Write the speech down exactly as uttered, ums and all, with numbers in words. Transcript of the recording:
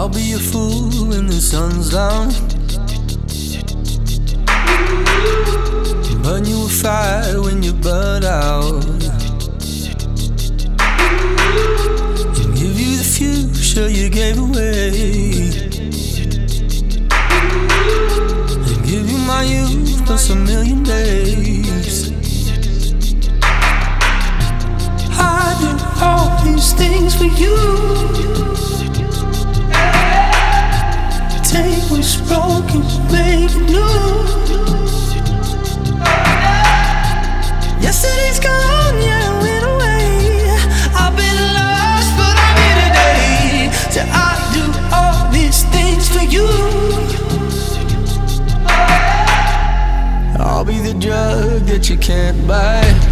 be a fool when the sun's down, burn you a fire when you burn out, and give you the future you gave away, and give you my youth plus a million days. I do all these things for you. Take what's broken, make it new. Yesterday's gone, yeah, it went away. I've been lost, but I'm here today. So I do all these things for you. I'll be the drug that you can't buy.